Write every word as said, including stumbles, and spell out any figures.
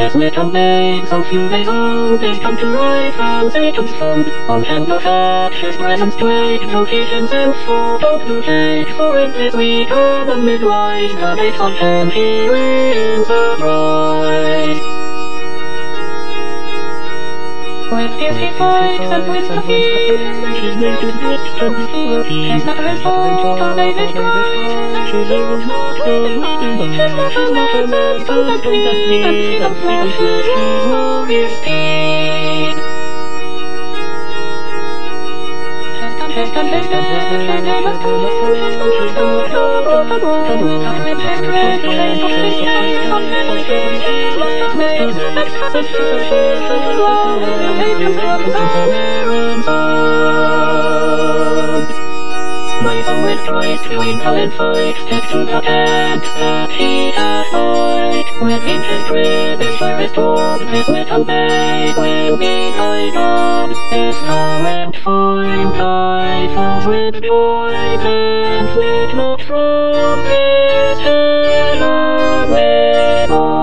has little made so few days old is come to life from Satan's fold. On hand no fat, his presence to aid, though he himself foretold to take. For in this week of the midwife, the days on hand he wins the prize. With fierce he fights and wins the field. His nature's gift can be full of heat. His never is fought on David's pride. His arrows not well within. His muscles not a man's gold and clean. And feet of flesh is his warrior steed. His gun his dead, his name must come. His gold sword, the broad and broad. And with his dread, the face of his eyes. On his skin, his must made. Next has his first, his love. Savior's blood, the my soul with Christ between hell and fight, step to the tent that he hath died. When in his grave his fire is torn, his little babe will be thy God. If thou art find thy foes with joy, then flit not from his heavenly God.